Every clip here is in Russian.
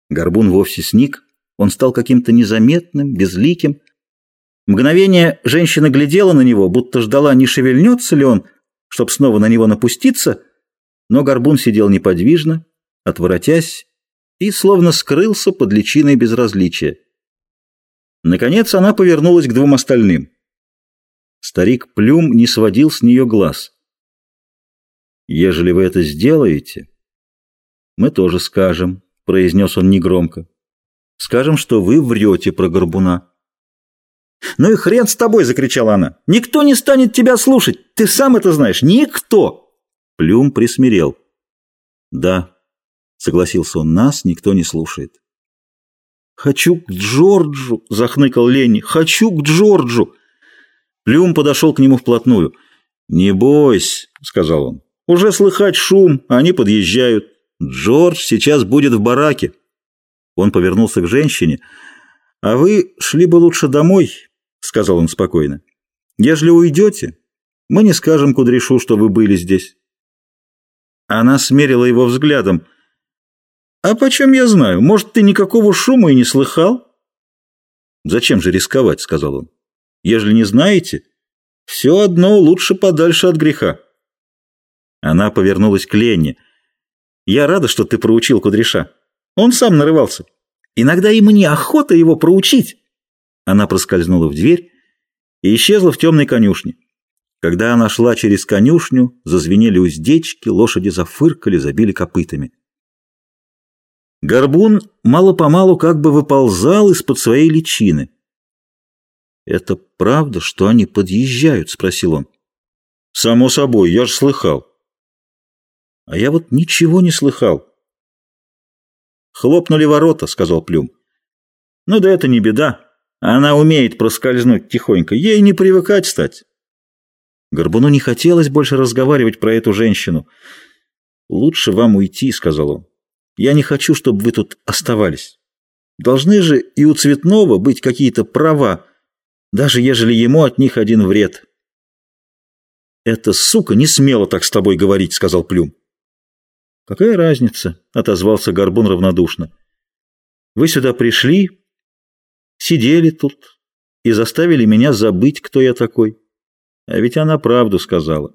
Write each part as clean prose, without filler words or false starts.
Горбун вовсе сник, он стал каким-то незаметным, безликим. Мгновение женщина глядела на него, будто ждала, не шевельнется ли он, чтоб снова на него напуститься, но Горбун сидел неподвижно, отворотясь, и словно скрылся под личиной безразличия. Наконец она повернулась к двум остальным. Старик Плюм не сводил с нее глаз. «Ежели вы это сделаете, мы тоже скажем», — произнес он негромко. «Скажем, что вы врете про Горбуна». «Ну и хрен с тобой!» — закричала она. «Никто не станет тебя слушать! Ты сам это знаешь! Никто!» Плюм присмирел. «Да», — согласился он, — «нас никто не слушает». «Хочу к Джорджу!» — захныкал Ленни. «Хочу к Джорджу!» Плюм подошел к нему вплотную. «Не бойся», — сказал он. «Уже слыхать шум, они подъезжают. Джордж сейчас будет в бараке». Он повернулся к женщине. «А вы шли бы лучше домой», — сказал он спокойно. «Ежели уйдете, мы не скажем Кудряшу, что вы были здесь». Она смерила его взглядом. «А почем я знаю? Может, ты никакого шума и не слыхал?» «Зачем же рисковать?» — сказал он. «Ежели не знаете, все одно лучше подальше от греха». Она повернулась к Ленне. «Я рада, что ты проучил Кудряша. Он сам нарывался. Иногда и мне охота его проучить». Она проскользнула в дверь и исчезла в темной конюшне. Когда она шла через конюшню, зазвенели уздечки, лошади зафыркали, забили копытами. Горбун мало-помалу как бы выползал из-под своей личины. «Это правда, что они подъезжают?» — спросил он. «Само собой, я ж слыхал». «А я вот ничего не слыхал». «Хлопнули ворота», — сказал Плюм. «Ну да это не беда. Она умеет проскользнуть тихонько. Ей не привыкать стать». Горбуну не хотелось больше разговаривать про эту женщину. «Лучше вам уйти», — сказал он. «Я не хочу, чтобы вы тут оставались. Должны же и у Цветного быть какие-то права, даже ежели ему от них один вред». «Эта сука не смела так с тобой говорить», — сказал Плюм. «Какая разница?» — отозвался Горбун равнодушно. «Вы сюда пришли, сидели тут и заставили меня забыть, кто я такой. А ведь она правду сказала».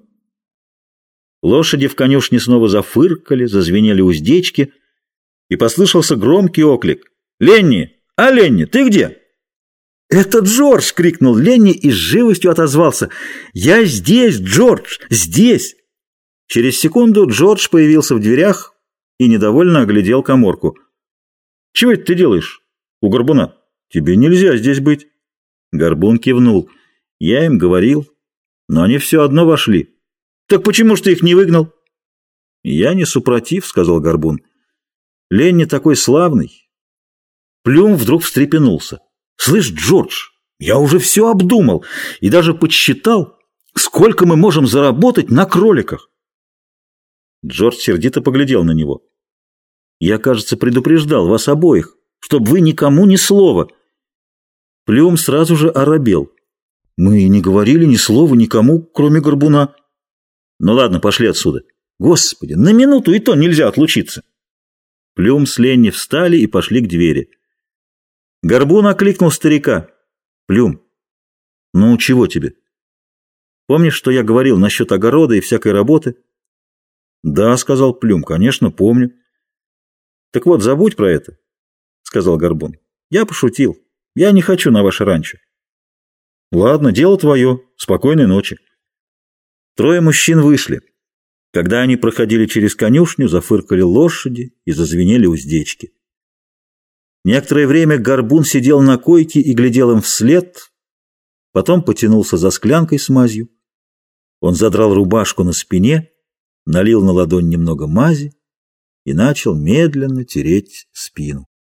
Лошади в конюшне снова зафыркали, зазвенели уздечки, и послышался громкий оклик. «Ленни! А, Ленни, ты где?» «Это Джордж!» — крикнул Ленни и с живостью отозвался. «Я здесь, Джордж! Здесь!» Через секунду Джордж появился в дверях и недовольно оглядел каморку. «Чего это ты делаешь у Горбуна? Тебе нельзя здесь быть». Горбун кивнул. «Я им говорил, но они все одно вошли». «Так почему ж ты их не выгнал?» «Я не супротив», — сказал Горбун. «Ленни такой славный». Плюм вдруг встрепенулся. «Слышь, Джордж, я уже все обдумал и даже подсчитал, сколько мы можем заработать на кроликах». Джордж сердито поглядел на него. «Я, кажется, предупреждал вас обоих, чтобы вы никому ни слова». Плюм сразу же оробел. «Мы не говорили ни слова никому, кроме Горбуна». «Ну ладно, пошли отсюда». «Господи, на минуту и то нельзя отлучиться». Плюм с Ленни встали и пошли к двери. Горбун окликнул старика. «Плюм, ну чего тебе? Помнишь, что я говорил насчет огорода и всякой работы?» «Да», — сказал Плюм, — «конечно, помню». «Так вот, забудь про это», — сказал Горбун. «Я пошутил. Я не хочу на ваше ранчо». «Ладно, дело твое. Спокойной ночи». Трое мужчин вышли. Когда они проходили через конюшню, зафыркали лошади и зазвенели уздечки. Некоторое время Горбун сидел на койке и глядел им вслед, потом потянулся за склянкой с мазью. Он задрал рубашку на спине, налил на ладонь немного мази и начал медленно тереть спину.